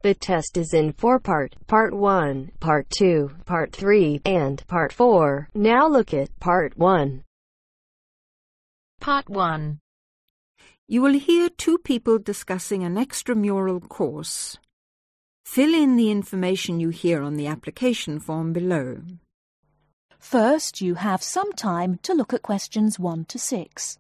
The test is in 4 parts. Part 1, Part 2, Part 3, and Part 4. Now look at Part 1. Part 1. You will hear two people discussing an extramural course. Fill in the information you hear on the application form below. First, you have some time to look at questions 1 to 6.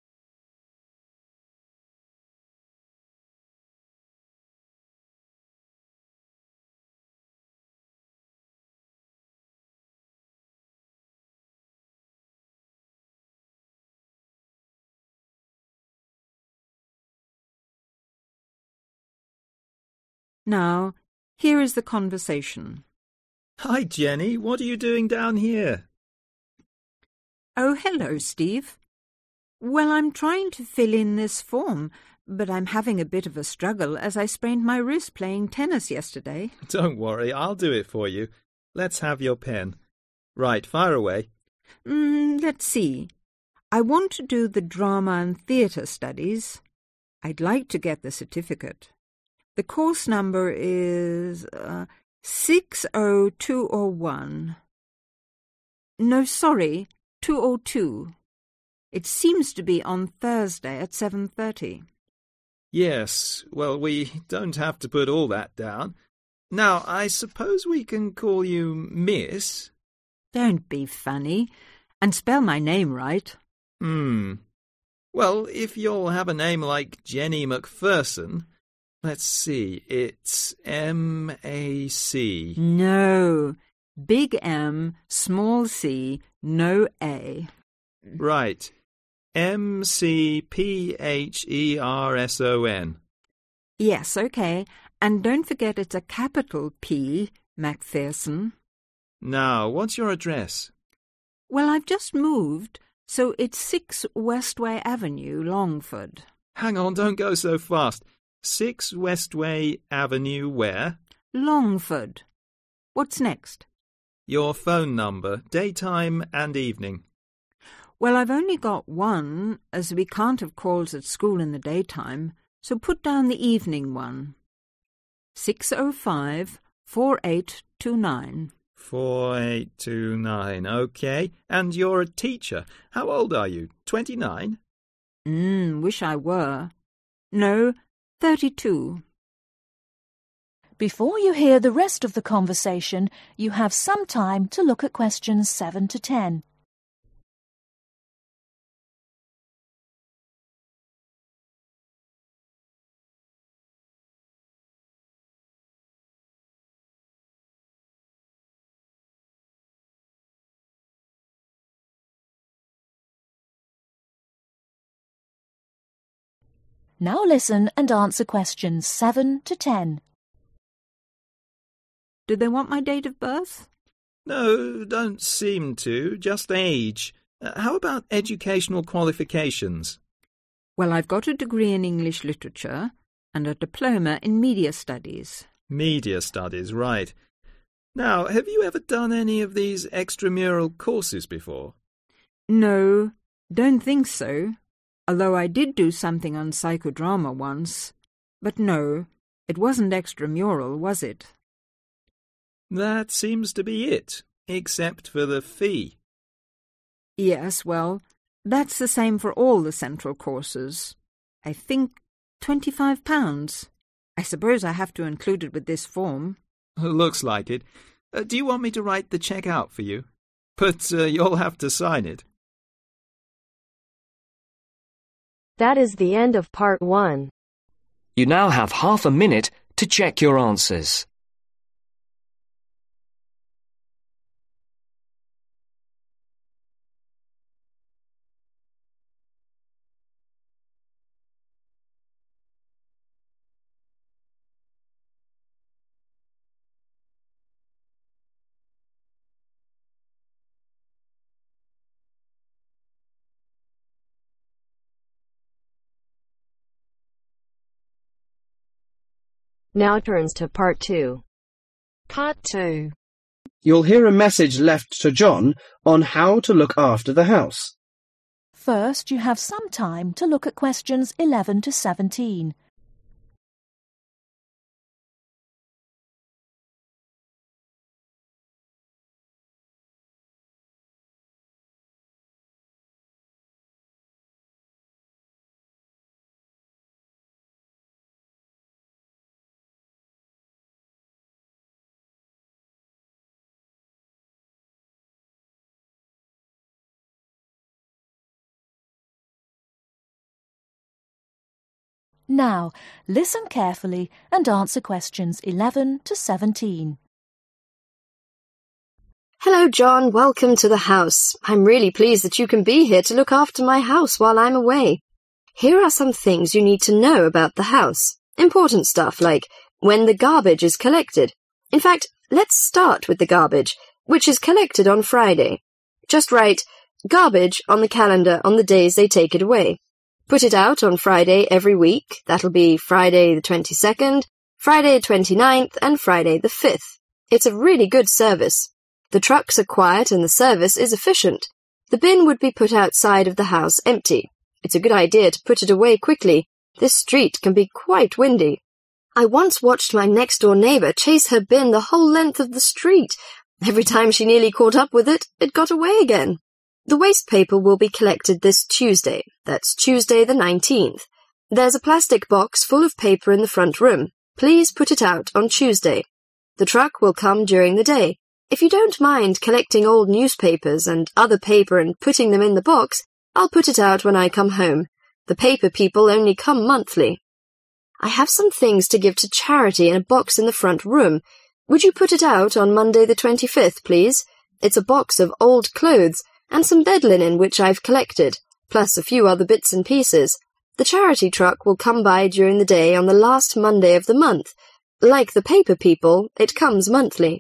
Now, here is the conversation. Hi, Jenny. What are you doing down here? Oh, hello, Steve. Well, I'm trying to fill in this form, but I'm having a bit of a struggle as I sprained my wrist playing tennis yesterday. Don't worry, I'll do it for you. Let's have your pen. Right, fire away. Let's see. I want to do the drama and theatre studies. I'd like to get the certificate. The course number is 60201. No, sorry, 202. It seems to be on Thursday at 7:30. Yes, well, we don't have to put all that down. Now, I suppose we can call you Miss? Don't be funny, and spell my name right. Well, if you'll have a name like Jenny McPherson... Let's see, it's M-A-C. No, big M, small c, no A. Right, M-C-P-H-E-R-S-O-N. Yes, okay, and don't forget it's a capital P, Macpherson. Now, what's your address? Well, I've just moved, so it's 6 Westway Avenue, Longford. Hang on, don't go so fast. 6 Westway Avenue where? Longford. What's next? Your phone number, daytime and evening. Well, I've only got one, as we can't have calls at school in the daytime, so put down the evening one. 605-4829. 4829, OK. And you're a teacher. How old are you? 29? Wish I were. No, 32. Before you hear the rest of the conversation, you have some time to look at questions 7 to 10. Now listen and answer questions 7 to 10. Do they want my date of birth? No, don't seem to. Just age. How about educational qualifications? Well, I've got a degree in English literature and a diploma in media studies. Media studies, right. Now, have you ever done any of these extramural courses before? No, don't think so. Although I did do something on psychodrama once. But no, it wasn't extramural, was it? That seems to be it, except for the fee. Yes, well, that's the same for all the central courses. I think £25. I suppose I have to include it with this form. Looks like it. Do you want me to write the cheque out for you? But you'll have to sign it. That is the end of Part 1. You now have half a minute to check your answers. Now turns to Part 2. Part 2. You'll hear a message left to John on how to look after the house. First, you have some time to look at questions 11 to 17. Now, listen carefully and answer questions 11 to 17. Hello, John. Welcome to the house. I'm really pleased that you can be here to look after my house while I'm away. Here are some things you need to know about the house. Important stuff like when the garbage is collected. In fact, let's start with the garbage, which is collected on Friday. Just write garbage on the calendar on the days they take it away. Put it out on Friday every week. That'll be Friday the 22nd, Friday the 29th, and Friday the 5th. It's a really good service. The trucks are quiet and the service is efficient. The bin would be put outside of the house empty. It's a good idea to put it away quickly. This street can be quite windy. I once watched my next-door neighbour chase her bin the whole length of the street. Every time she nearly caught up with it, it got away again. The waste paper will be collected this Tuesday. That's Tuesday the 19th. There's a plastic box full of paper in the front room. Please put it out on Tuesday. The truck will come during the day. If you don't mind collecting old newspapers and other paper and putting them in the box, I'll put it out when I come home. The paper people only come monthly. I have some things to give to charity in a box in the front room. Would you put it out on Monday the 25th, please? It's a box of old clothes and some bed linen which I've collected, plus a few other bits and pieces. The charity truck will come by during the day on the last Monday of the month. Like the paper people, it comes monthly.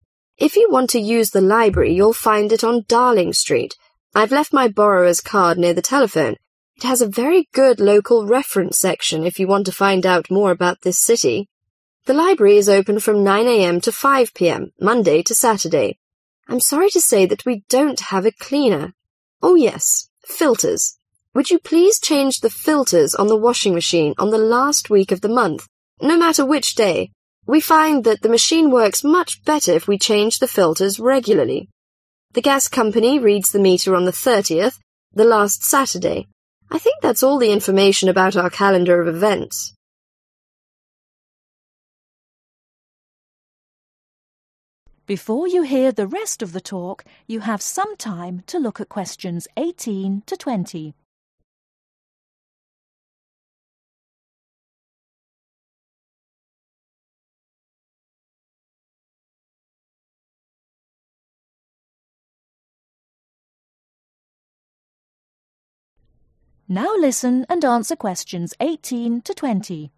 If you want to use the library, you'll find it on Darling Street. I've left my borrower's card near the telephone. It has a very good local reference section if you want to find out more about this city. The library is open from 9 a.m. to 5 p.m., Monday to Saturday. I'm sorry to say that we don't have a cleaner. Oh yes, filters. Would you please change the filters on the washing machine on the last week of the month, no matter which day? We find that the machine works much better if we change the filters regularly. The gas company reads the meter on the 30th, the last Saturday. I think that's all the information about our calendar of events. Before you hear the rest of the talk, you have some time to look at questions 18 to 20. Now listen and answer questions 18 to 20.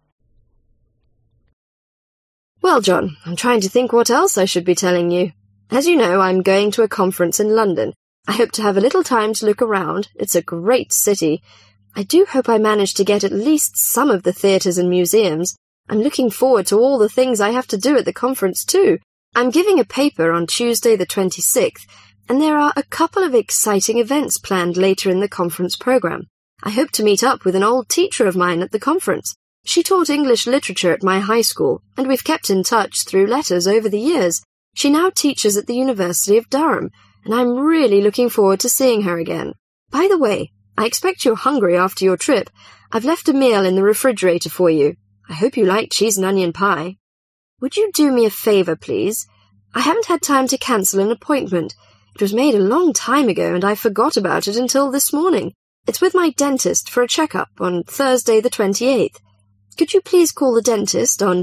Well, John, I'm trying to think what else I should be telling you. As you know, I'm going to a conference in London. I hope to have a little time to look around. It's a great city. I do hope I manage to get at least some of the theatres and museums. I'm looking forward to all the things I have to do at the conference too. I'm giving a paper on Tuesday the 26th, and there are a couple of exciting events planned later in the conference programme. I hope to meet up with an old teacher of mine at the conference. She taught English literature at my high school, and we've kept in touch through letters over the years. She now teaches at the University of Durham, and I'm really looking forward to seeing her again. By the way, I expect you're hungry after your trip. I've left a meal in the refrigerator for you. I hope you like cheese and onion pie. Would you do me a favour, please? I haven't had time to cancel an appointment. It was made a long time ago, and I forgot about it until this morning. It's with my dentist for a checkup on Thursday the 28th. Could you please call the dentist on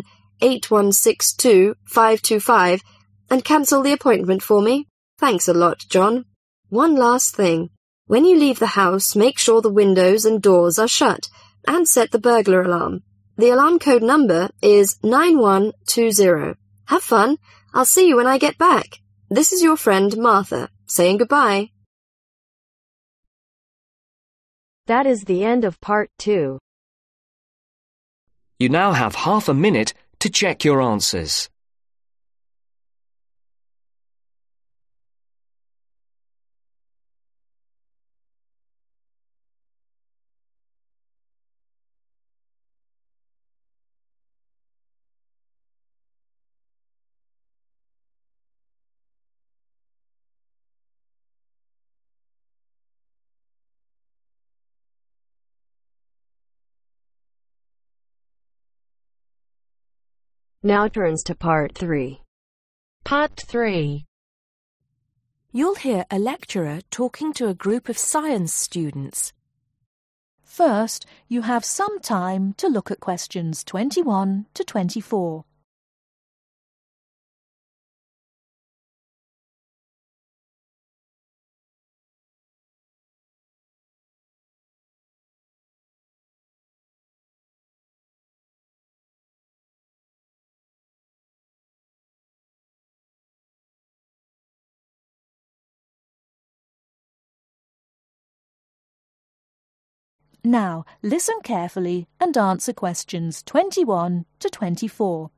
8162-525 and cancel the appointment for me? Thanks a lot, John. One last thing. When you leave the house, make sure the windows and doors are shut and set the burglar alarm. The alarm code number is 9120. Have fun. I'll see you when I get back. This is your friend Martha, saying goodbye. That is the end of part 2. You now have half a minute to check your answers. Now turns to part 3. Part 3. You'll hear a lecturer talking to a group of science students. First, you have some time to look at questions 21 to 24. Now, listen carefully and answer questions 21 to 24.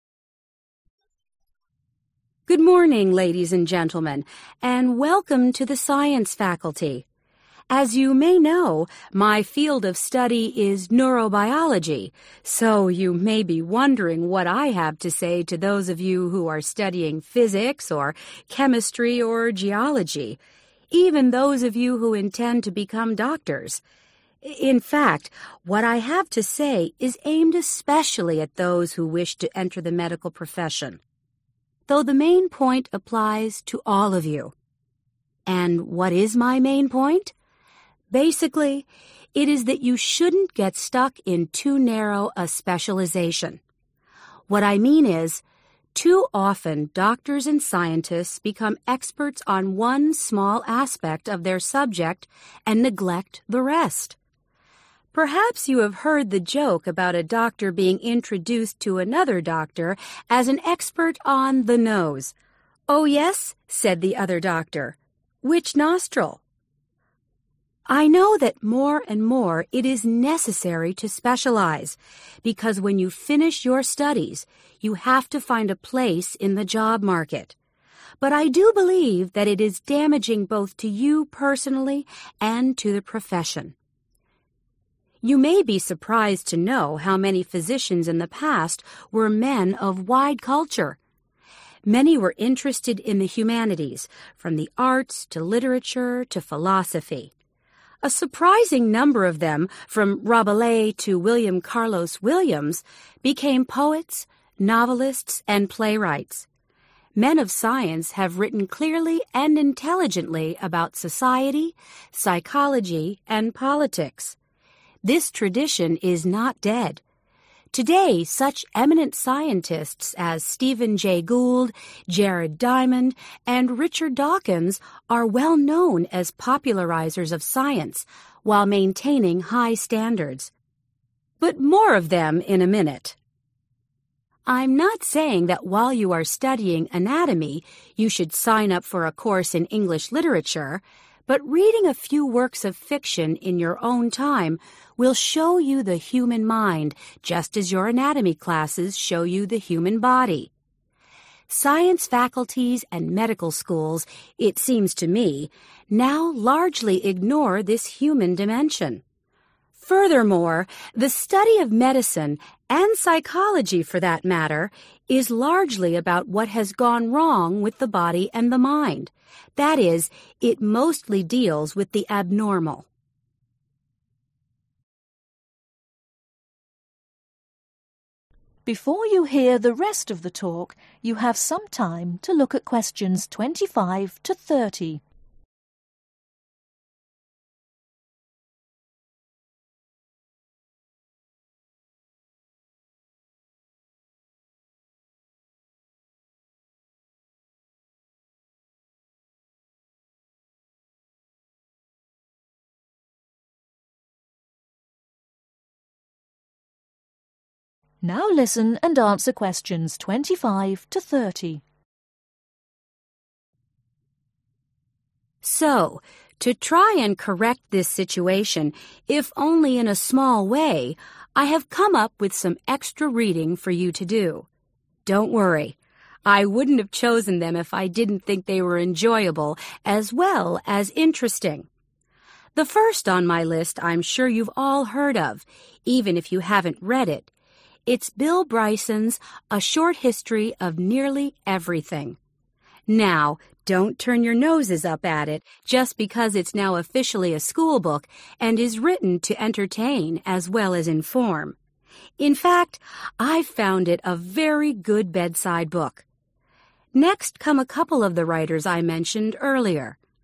Good morning, ladies and gentlemen, and welcome to the science faculty. As you may know, my field of study is neurobiology, so you may be wondering what I have to say to those of you who are studying physics or chemistry or geology, even those of you who intend to become doctors. In fact, what I have to say is aimed especially at those who wish to enter the medical profession, though the main point applies to all of you. And what is my main point? Basically, it is that you shouldn't get stuck in too narrow a specialization. What I mean is, too often doctors and scientists become experts on one small aspect of their subject and neglect the rest. Perhaps you have heard the joke about a doctor being introduced to another doctor as an expert on the nose. "Oh, yes," said the other doctor. "Which nostril?" I know that more and more it is necessary to specialize, because when you finish your studies, you have to find a place in the job market. But I do believe that it is damaging both to you personally and to the profession. You may be surprised to know how many physicians in the past were men of wide culture. Many were interested in the humanities, from the arts to literature to philosophy. A surprising number of them, from Rabelais to William Carlos Williams, became poets, novelists, and playwrights. Men of science have written clearly and intelligently about society, psychology, and politics. This tradition is not dead. Today, such eminent scientists as Stephen Jay Gould, Jared Diamond, and Richard Dawkins are well known as popularizers of science while maintaining high standards. But more of them in a minute. I'm not saying that while you are studying anatomy, you should sign up for a course in English literature, but reading a few works of fiction in your own time will show you the human mind, just as your anatomy classes show you the human body. Science faculties and medical schools, it seems to me, now largely ignore this human dimension. Furthermore, the study of medicine, and psychology for that matter, is largely about what has gone wrong with the body and the mind. That is, it mostly deals with the abnormal. Before you hear the rest of the talk, you have some time to look at questions 25 to 30. Now listen and answer questions 25 to 30. So, to try and correct this situation, if only in a small way, I have come up with some extra reading for you to do. Don't worry. I wouldn't have chosen them if I didn't think they were enjoyable as well as interesting. The first on my list I'm sure you've all heard of, even if you haven't read it. It's Bill Bryson's A Short History of Nearly Everything. Now, don't turn your noses up at it just because it's now officially a school book and is written to entertain as well as inform. In fact, I've found it a very good bedside book. Next come a couple of the writers I mentioned earlier.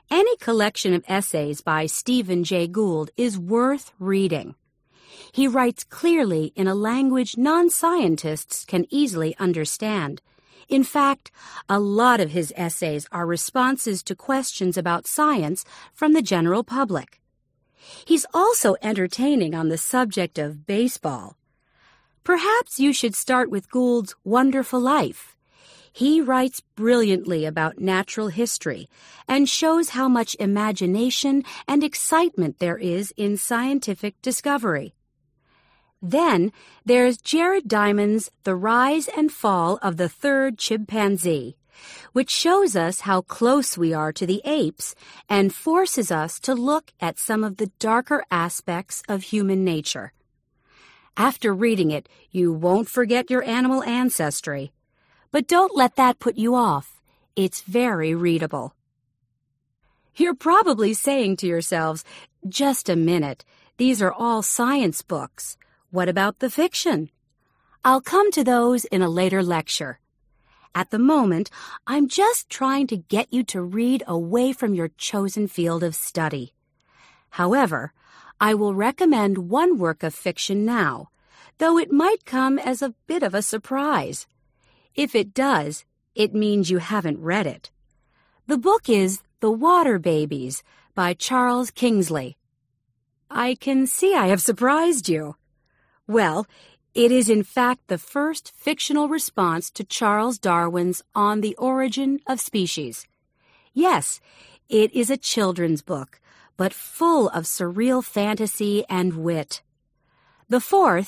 Any collection of essays by Stephen Jay Gould is worth reading. He writes clearly in a language non-scientists can easily understand. In fact, a lot of his essays are responses to questions about science from the general public. He's also entertaining on the subject of baseball. Perhaps you should start with Gould's Wonderful Life. He writes brilliantly about natural history and shows how much imagination and excitement there is in scientific discovery. Then there's Jared Diamond's The Rise and Fall of the Third Chimpanzee, which shows us how close we are to the apes and forces us to look at some of the darker aspects of human nature. After reading it, you won't forget your animal ancestry. But don't let that put you off. It's very readable. You're probably saying to yourselves, just a minute, these are all science books. What about the fiction? I'll come to those in a later lecture. At the moment, I'm just trying to get you to read away from your chosen field of study. However, I will recommend one work of fiction now, though it might come as a bit of a surprise. If it does, it means you haven't read it. The book is The Water Babies by Charles Kingsley. I can see I have surprised you. Well, it is in fact the first fictional response to Charles Darwin's On the Origin of Species. Yes, it is a children's book, but full of surreal fantasy and wit. The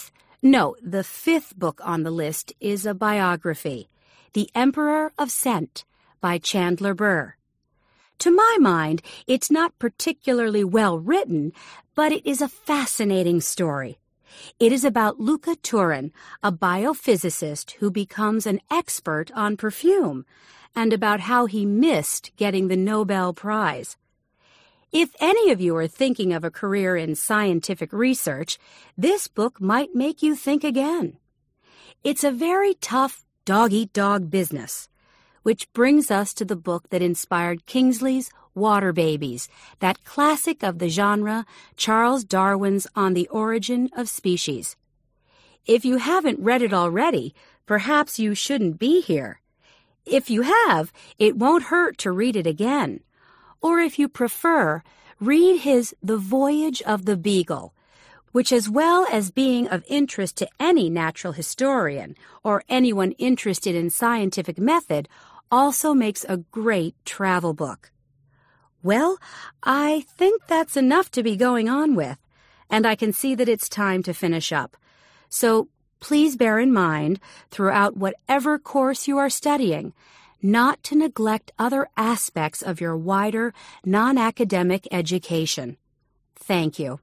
fifth book on the list is a biography, The Emperor of Scent by Chandler Burr. To my mind, it's not particularly well written, but it is a fascinating story. It is about Luca Turin, a biophysicist who becomes an expert on perfume, and about how he missed getting the Nobel Prize. If any of you are thinking of a career in scientific research, this book might make you think again. It's a very tough dog-eat-dog business, which brings us to the book that inspired Kingsley's Water Babies, that classic of the genre, Charles Darwin's On the Origin of Species. If you haven't read it already, perhaps you shouldn't be here. If you have, it won't hurt to read it again. Or if you prefer, read his The Voyage of the Beagle, which, as well as being of interest to any natural historian or anyone interested in scientific method, also makes a great travel book. Well, I think that's enough to be going on with, and I can see that it's time to finish up. So please bear in mind, throughout whatever course you are studying, not to neglect other aspects of your wider, non-academic education. Thank you.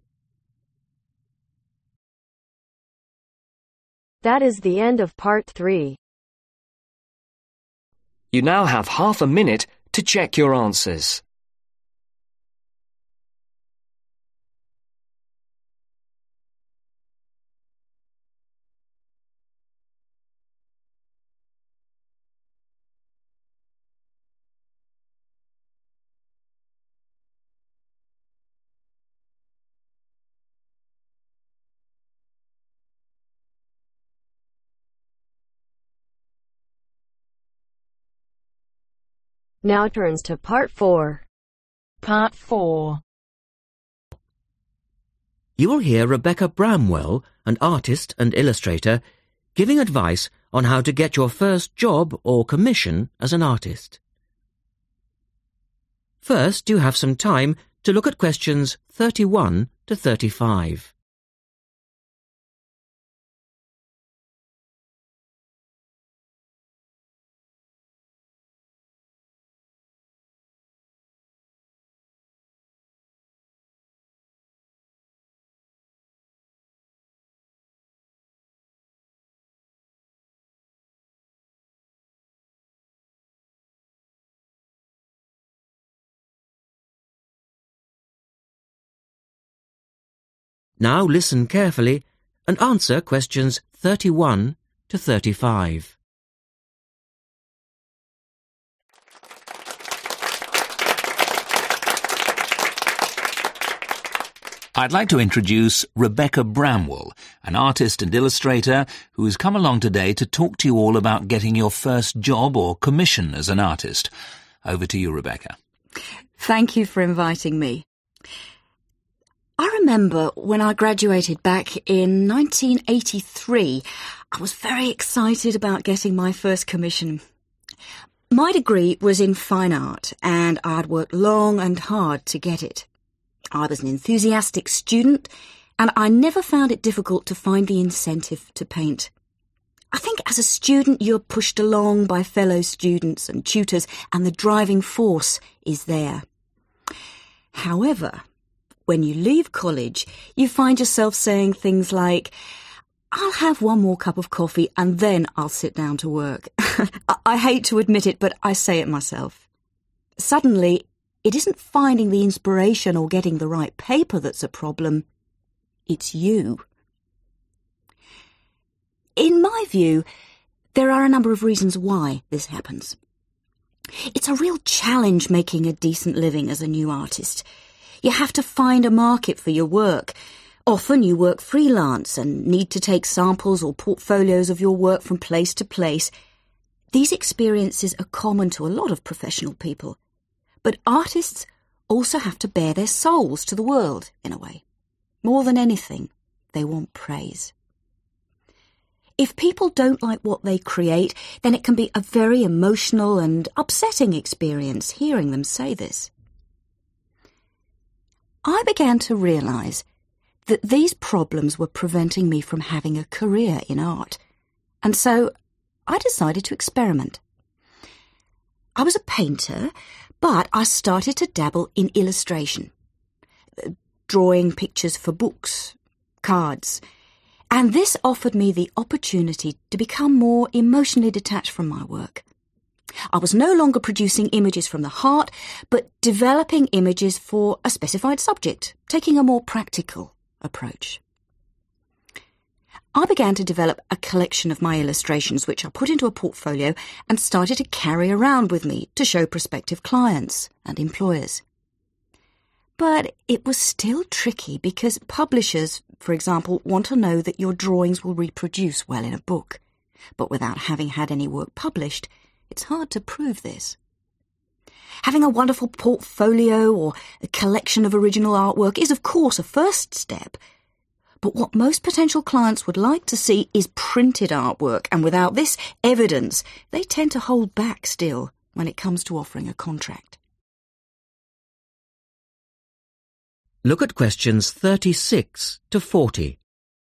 That is the end of Part 3. You now have half a minute to check your answers. Now turns to Part 4. Part 4. You will hear Rebecca Bramwell, an artist and illustrator, giving advice on how to get your first job or commission as an artist. First, you have some time to look at questions 31 to 35. Now listen carefully and answer questions 31 to 35. I'd like to introduce Rebecca Bramwell, an artist and illustrator who has come along today to talk to you all about getting your first job or commission as an artist. Over to you, Rebecca. Thank you for inviting me. I remember when I graduated back in 1983, I was very excited about getting my first commission. My degree was in fine art, and I'd worked long and hard to get it. I was an enthusiastic student, and I never found it difficult to find the incentive to paint. I think as a student you're pushed along by fellow students and tutors, and the driving force is there. However, when you leave college, you find yourself saying things like, "I'll have one more cup of coffee and then I'll sit down to work." I hate to admit it, but I say it myself. Suddenly, it isn't finding the inspiration or getting the right paper that's a problem. It's you. In my view, there are a number of reasons why this happens. It's a real challenge making a decent living as a new artist. You have to find a market for your work. Often you work freelance and need to take samples or portfolios of your work from place to place. These experiences are common to a lot of professional people. But artists also have to bare their souls to the world, in a way. More than anything, they want praise. If people don't like what they create, then it can be a very emotional and upsetting experience hearing them say this. I began to realise that these problems were preventing me from having a career in art, and so I decided to experiment. I was a painter, but I started to dabble in illustration, drawing pictures for books, cards, and this offered me the opportunity to become more emotionally detached from my work. I was no longer producing images from the heart, but developing images for a specified subject, taking a more practical approach. I began to develop a collection of my illustrations, which I put into a portfolio and started to carry around with me to show prospective clients and employers. But it was still tricky because publishers, for example, want to know that your drawings will reproduce well in a book. But without having had any work published, it's hard to prove this. Having a wonderful portfolio or a collection of original artwork is, of course, a first step. But what most potential clients would like to see is printed artwork, and without this evidence, they tend to hold back still when it comes to offering a contract. Look at questions 36 to 40.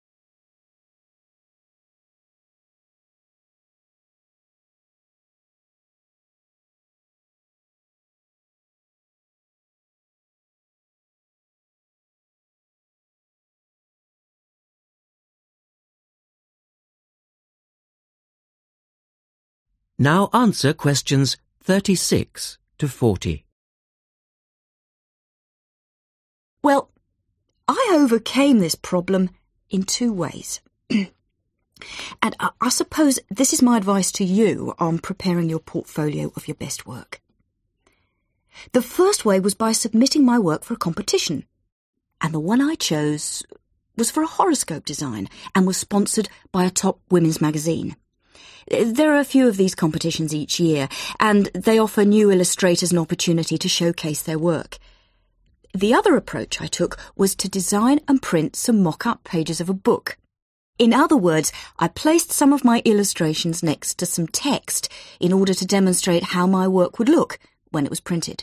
Now answer questions 36 to 40. Well, I overcame this problem in two ways. And I suppose this is my advice to you on preparing your portfolio of your best work. The first way was by submitting my work for a competition. And the one I chose was for a horoscope design and was sponsored by a top women's magazine. There are a few of these competitions each year, and they offer new illustrators an opportunity to showcase their work. The other approach I took was to design and print some mock-up pages of a book. In other words, I placed some of my illustrations next to some text in order to demonstrate how my work would look when it was printed.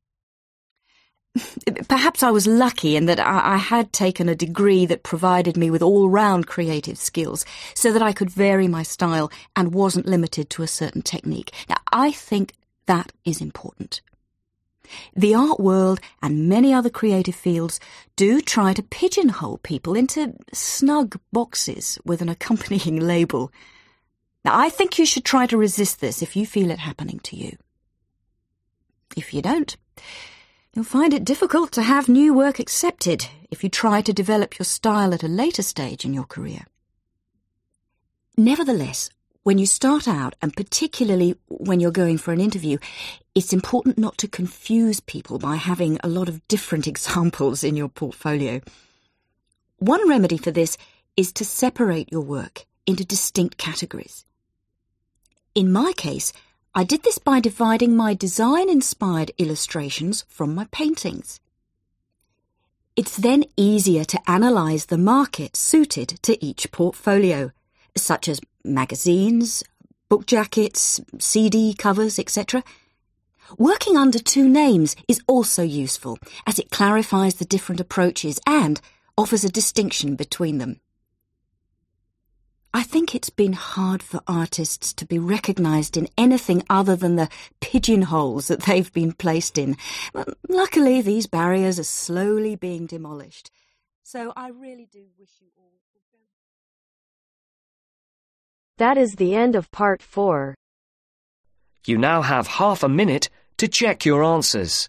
Perhaps I was lucky in that I had taken a degree that provided me with all-round creative skills so that I could vary my style and wasn't limited to a certain technique. Now, I think that is important. The art world and many other creative fields do try to pigeonhole people into snug boxes with an accompanying label. Now, I think you should try to resist this if you feel it happening to you. If you don't, you'll find it difficult to have new work accepted if you try to develop your style at a later stage in your career. Nevertheless, when you start out, and particularly when you're going for an interview, it's important not to confuse people by having a lot of different examples in your portfolio. One remedy for this is to separate your work into distinct categories. In my case, I did this by dividing my design-inspired illustrations from my paintings. It's then easier to analyse the market suited to each portfolio, such as magazines, book jackets, CD covers, etc. Working under two names is also useful, as it clarifies the different approaches and offers a distinction between them. I think it's been hard for artists to be recognised in anything other than the pigeonholes that they've been placed in. But luckily, these barriers are slowly being demolished. So I really do wish you all... That is the end of part 4. You now have half a minute to check your answers.